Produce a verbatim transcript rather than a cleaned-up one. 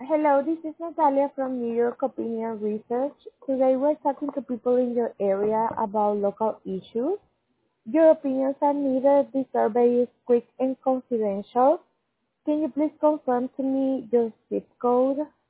Hello, this is Natalia from New York Opinion Research. Today we're talking to people in your area about local issues. Your opinions are needed. This survey is quick and confidential. Can you please confirm to me your zip code?